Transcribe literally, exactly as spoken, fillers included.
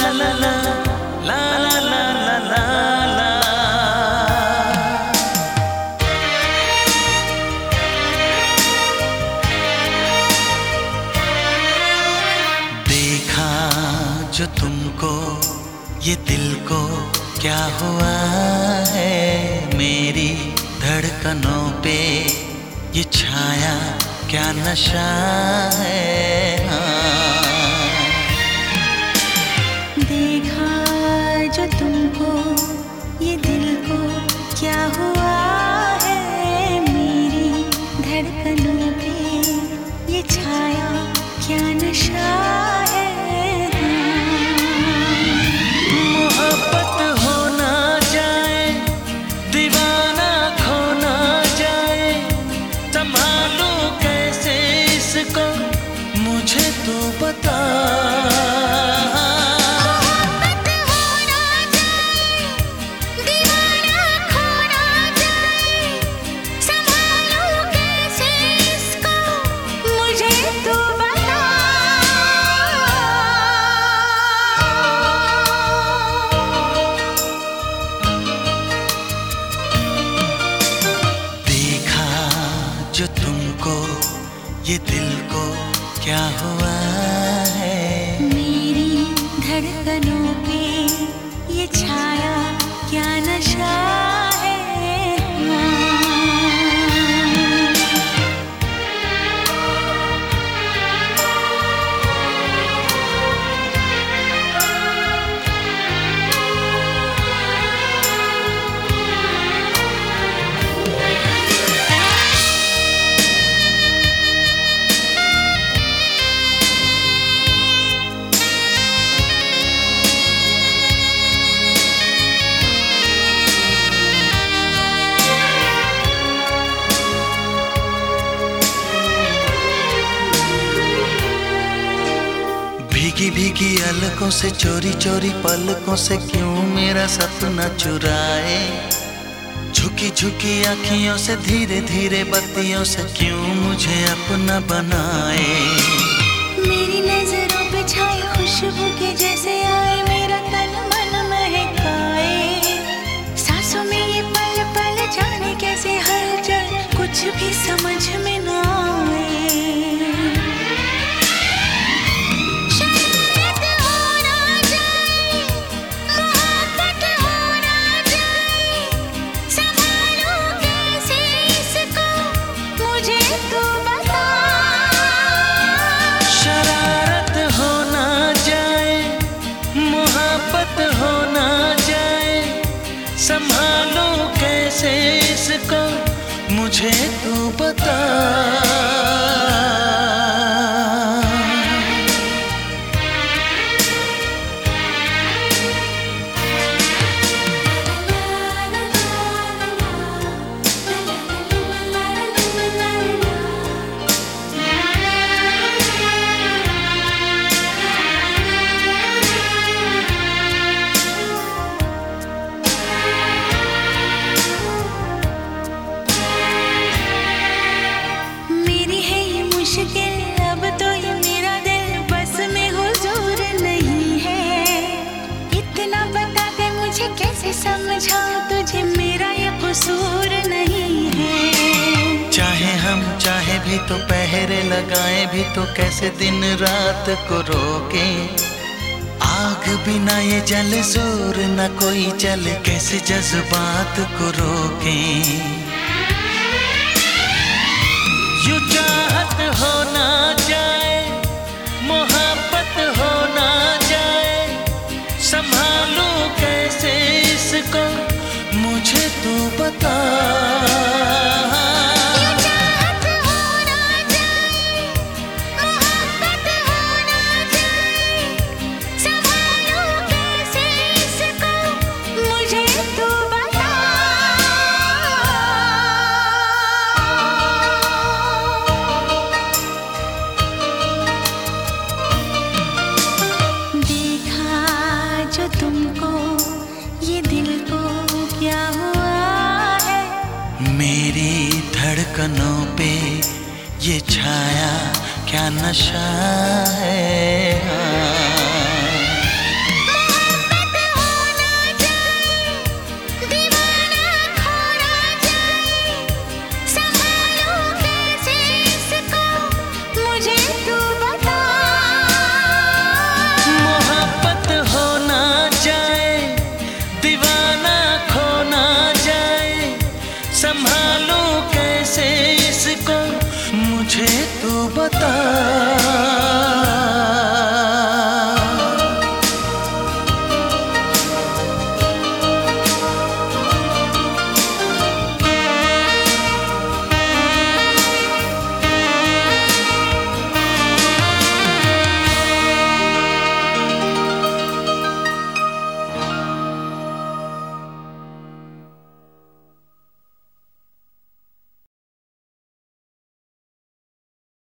ला ला ला ला ला ला ला। देखा जो तुमको ये दिल को क्या हुआ है, मेरी धड़कनों पे ये छाया क्या नशा है। हाँ। देखा जो तुमको ये दिल को क्या हुआ है, मेरी धड़कनों पे ये छाया क्या नशा है। मोहब्बत हो ना जाए, दीवाना खो ना जाए, संभालूं कैसे इसको मुझे तो बता। जो तुमको ये दिल को क्या हुआ है, मेरी धड़कनों पे ये छाया क्या नशा है। भीगी भीगी अलकों से चोरी चोरी पलकों से क्यों मेरा सपना चुराए, झुकी झुकी आँखियों से धीरे धीरे बत्तियों से क्यों मुझे अपना बनाए। मेरी नजरों पे छाए खुशबू के जैसे आए, मेरा तन मन महकाए, सांसों में ये पल पल जाने कैसे हलचल कुछ भी समझ में ना आए। संभालूं कैसे इसको मुझे तू बता। अब तो ये मेरा दिल बस में हुजूर नहीं है, इतना बता दे मुझे कैसे समझाऊं तुझे मेरा ये कसूर नहीं है। चाहे हम चाहे भी तो पहरे लगाए भी तो कैसे दिन रात को रोके, आग बिना ये जले जोर न कोई चले, कैसे जज्बात को रोके। यू चाहत हो ना जाए, मोहब्बत हो ना जाए, संभालूं कैसे इसको मुझे तू बता। तुमको ये दिल को क्या हुआ है, मेरी धड़कनों पे ये छाया क्या नशा है। हाँ। तू बता